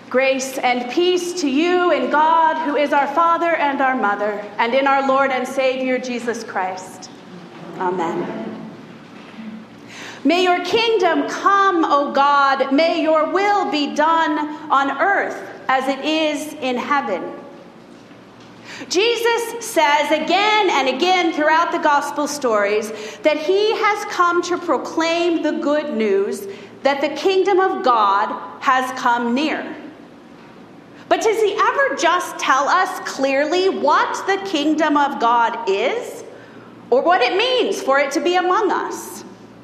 Grace and peace to you in God, who is our Father and our Mother, and in our Lord and Savior, Jesus Christ. Amen. May your kingdom come, O God. May your will be done on earth as it is in heaven. Jesus says again and again throughout the gospel stories that he has come to proclaim the good news that the kingdom of God has come near. But does he ever just tell us clearly what the kingdom of God is, or what it means for it to be among us?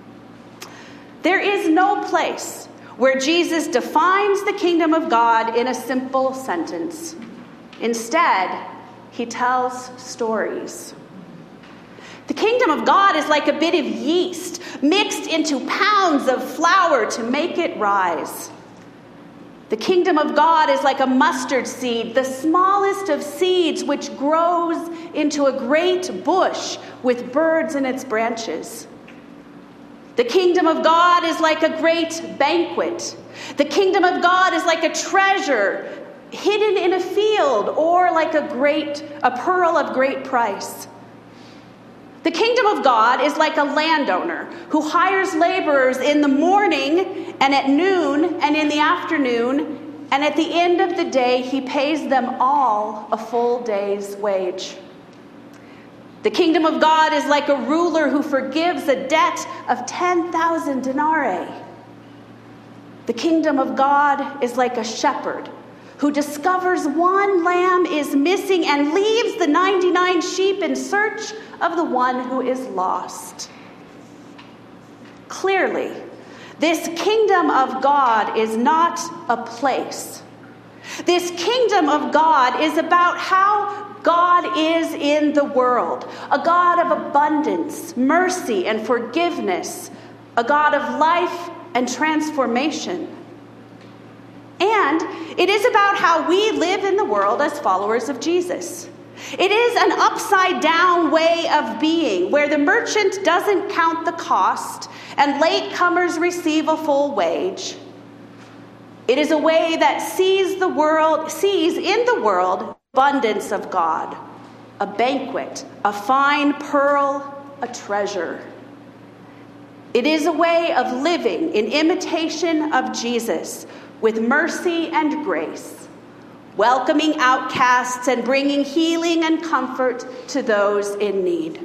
There is no place where Jesus defines the kingdom of God in a simple sentence. Instead, he tells stories. The kingdom of God is like a bit of yeast mixed into pounds of flour to make it rise. The kingdom of God is like a mustard seed, the smallest of seeds, which grows into a great bush with birds in its branches. The kingdom of God is like a great banquet. The kingdom of God is like a treasure hidden in a field, or like a pearl of great price. The kingdom of God is like a landowner who hires laborers in the morning and at noon and in the afternoon, and at the end of the day he pays them all a full day's wage. The kingdom of God is like a ruler who forgives a debt of 10,000 denarii. The kingdom of God is like a shepherd who discovers one lamb is missing and leaves the 99 sheep in search of the one who is lost. Clearly, this kingdom of God is not a place. This kingdom of God is about how God is in the world, a God of abundance, mercy, and forgiveness, a God of life and transformation. And it is about how we live in the world as followers of Jesus. It is an upside-down way of being, where the merchant doesn't count the cost and latecomers receive a full wage. It is a way that sees in the world abundance of God, a banquet, a fine pearl, a treasure. It is a way of living in imitation of Jesus, with mercy and grace, welcoming outcasts and bringing healing and comfort to those in need.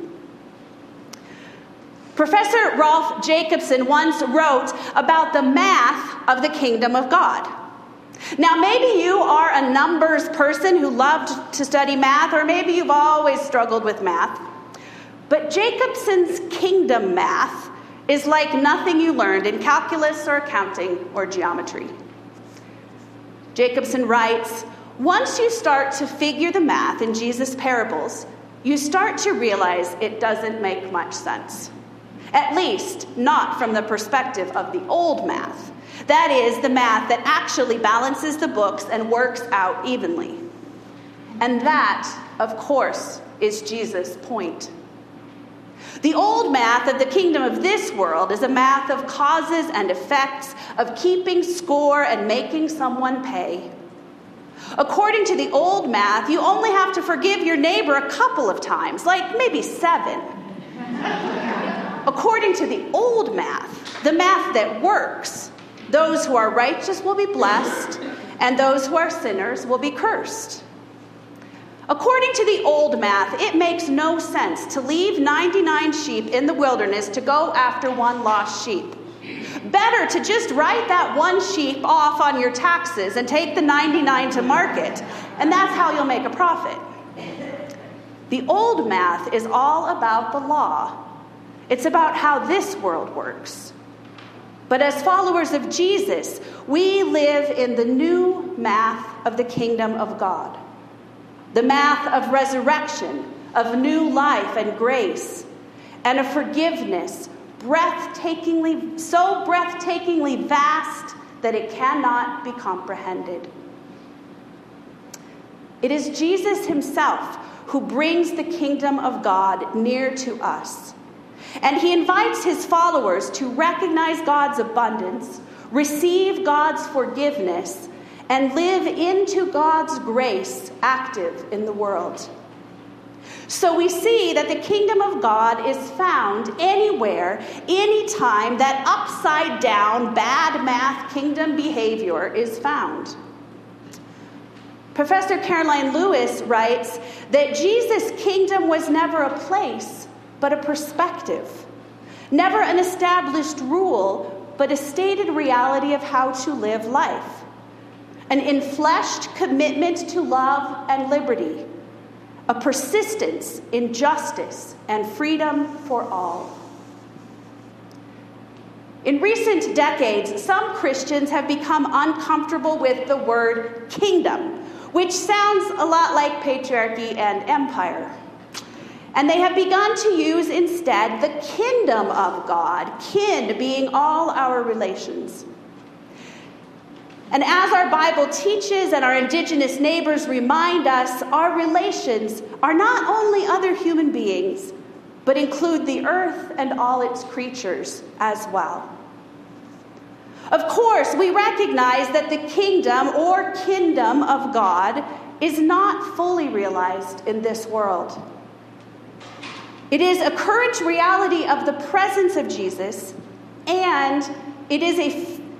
Professor Rolf Jacobson once wrote about the math of the kingdom of God. Now, maybe you are a numbers person who loved to study math, or maybe you've always struggled with math. But Jacobson's kingdom math is like nothing you learned in calculus or accounting or geometry. Jacobson writes, once you start to figure the math in Jesus' parables, you start to realize it doesn't make much sense. At least, not from the perspective of the old math. That is, the math that actually balances the books and works out evenly. And that, of course, is Jesus' point. The old math of the kingdom of this world is a math of causes and effects, of keeping score and making someone pay. According to the old math, you only have to forgive your neighbor a couple of times, like maybe 7. According to the old math, the math that works, those who are righteous will be blessed, and those who are sinners will be cursed. According to the old math, it makes no sense to leave 99 sheep in the wilderness to go after one lost sheep. Better to just write that one sheep off on your taxes and take the 99 to market, and that's how you'll make a profit. The old math is all about the law. It's about how this world works. But as followers of Jesus, we live in the new math of the kingdom of God. The math of resurrection, of new life and grace, and of forgiveness, so breathtakingly vast that it cannot be comprehended. It is Jesus himself who brings the kingdom of God near to us. And he invites his followers to recognize God's abundance, receive God's forgiveness, and live into God's grace active in the world. So we see that the kingdom of God is found anywhere, anytime that upside down, bad math kingdom behavior is found. Professor Caroline Lewis writes that Jesus' kingdom was never a place, but a perspective. Never an established rule, but a stated reality of how to live life. An enfleshed commitment to love and liberty. A persistence in justice and freedom for all. In recent decades, some Christians have become uncomfortable with the word kingdom, which sounds a lot like patriarchy and empire. And they have begun to use instead the kingdom of God, kin being all our relations. And as our Bible teaches and our indigenous neighbors remind us, our relations are not only other human beings, but include the earth and all its creatures as well. Of course, we recognize that the kingdom or kingdom of God is not fully realized in this world. It is a current reality of the presence of Jesus, and it is a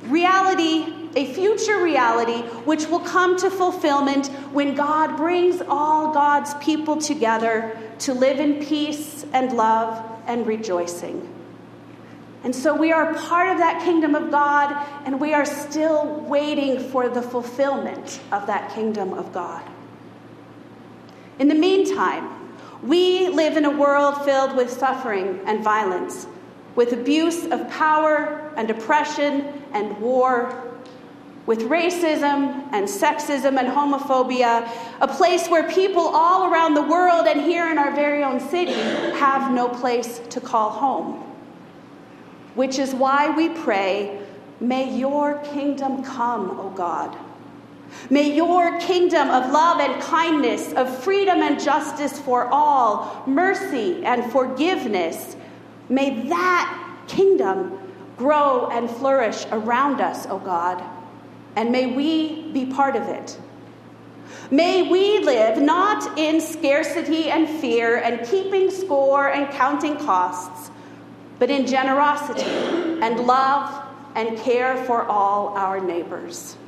future reality which will come to fulfillment when God brings all God's people together to live in peace and love and rejoicing. And so we are part of that kingdom of God, and we are still waiting for the fulfillment of that kingdom of God. In the meantime, we live in a world filled with suffering and violence, with abuse of power and oppression and war, with racism and sexism and homophobia, a place where people all around the world and here in our very own city have no place to call home. Which is why we pray, may your kingdom come, O God. May your kingdom of love and kindness, of freedom and justice for all, mercy and forgiveness, may that kingdom grow and flourish around us, O God. And may we be part of it. May we live not in scarcity and fear and keeping score and counting costs, but in generosity and love and care for all our neighbors.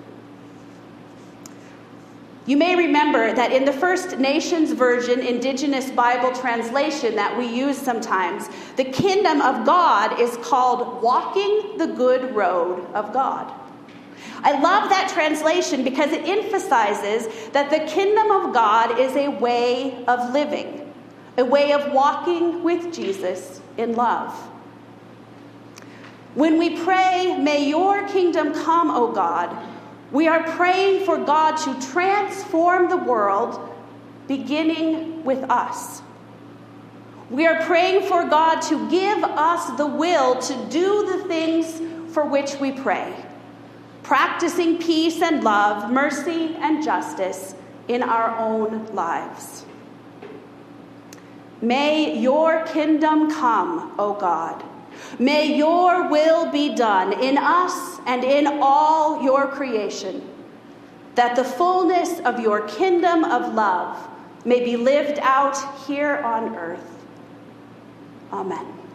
You may remember that in the First Nations Version Indigenous Bible translation that we use sometimes, the kingdom of God is called walking the good road of God. I love that translation because it emphasizes that the kingdom of God is a way of living, a way of walking with Jesus in love. When we pray, may your kingdom come, O God, we are praying for God to transform the world, beginning with us. We are praying for God to give us the will to do the things for which we pray, practicing peace and love, mercy and justice in our own lives. May your kingdom come, O God. May your will be done in us and in all your creation, that the fullness of your kingdom of love may be lived out here on earth. Amen.